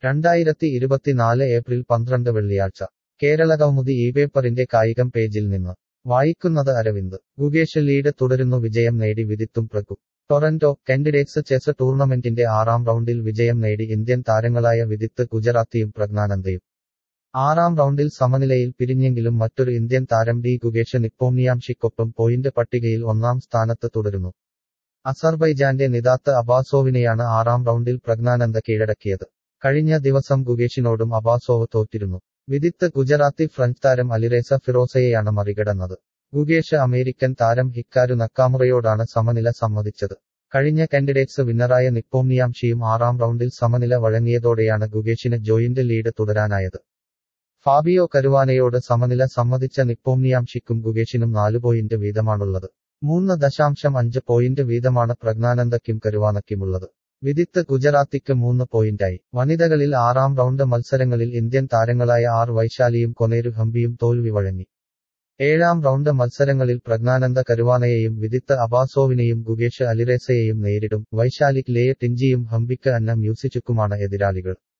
2024 April 12 വെള്ളിയാഴ്ച കേരളകൗമുദി പേപ്പറിന്റെ കായികം പേജിൽ നിന്ന് വായിക്കുന്നത് അരവിന്ദ്. ഗുകേഷ് ലീഡ് തുടരുന്നു. വിജയം നേടി വിദിത്തും പ്രഗു. ടൊറന്റോ. കാൻഡിഡേറ്റ്സ് ചെസ് ടൂർണമെന്റിന്റെ 6ാം റൗണ്ടിൽ വിജയം നേടി ഇന്ത്യൻ താരങ്ങളായ വിദിത്ത് ഗുജറാത്തിയും പ്രജ്ഞാനന്ദയും. 6ാം റൗണ്ടിൽ സമനിലയിൽ പിരിഞ്ഞെങ്കിലും മറ്റൊരു ഇന്ത്യൻ താരം ഗുകേഷ് നിപ്പോംനിയാംഷിക്കൊപ്പം പോയിന്റ് പട്ടികയിൽ 1ാം സ്ഥാനത്ത് തുടരുന്നു. അസർബൈജാന്റെ നിദാത്ത് അബാസോവിനെയാണ് 6ാം റൗണ്ടിൽ പ്രജ്ഞാനന്ദ കീഴടക്കിയത്. കഴിഞ്ഞ ദിവസം ഗുകേഷിനോടും അബാസോവ് തോറ്റിരുന്നു. വിദിത്ത് ഗുജറാത്തി ഫ്രഞ്ച് താരം അലിറേസ ഫിറോസയെയാണ് മറികടന്നത്. ഗുകേഷ് അമേരിക്കൻ താരം ഹിക്കാരു നക്കാമുറയോടാണ് സമനില സമ്മതിച്ചത്. കഴിഞ്ഞ കാൻഡിഡേറ്റ്സ് വിന്നറായ നിപ്പോംനിയാംഷിയും 6ാം റൗണ്ടിൽ സമനില വഴങ്ങിയതോടെയാണ് ഗുകേഷിന് ജോയിന്റ് ലീഡ് തുടരാനായത്. ഫാബിയോ കരുവാനയോട് സമനില സമ്മതിച്ച നിപ്പോംനിയാംഷിക്കും ഗുകേഷിനും 4 പോയിന്റ് വീതമാണുള്ളത്. 3.5 പോയിന്റ് വീതമാണ് പ്രജ്ഞാനന്ദയ്ക്കും കരുവാനയ്ക്കുമുള്ളത്. വിദിത്ത് ഗുജറാത്തിക്ക് 3 പോയിന്റായി. വനിതകളിൽ 6ാം റൗണ്ട് മത്സരങ്ങളിൽ ഇന്ത്യൻ താരങ്ങളായ വൈശാലിയും കൊനേരു ഹംപിയും തോൽവി വഴങ്ങി. 7ാം റൗണ്ട് മത്സരങ്ങളിൽ പ്രജ്ഞാനന്ദ കരുവാനയെയും വിദിത്ത് അബാസോവിനെയും ഗുകേഷ് അലിറേസയെയും നേരിടും. വൈശാലിക്ക് ലേയ ടിഞ്ചിയും ഹംപിക്ക് അന്ന മ്യൂസിച്ചുക്കുമാണ് എതിരാളികൾ.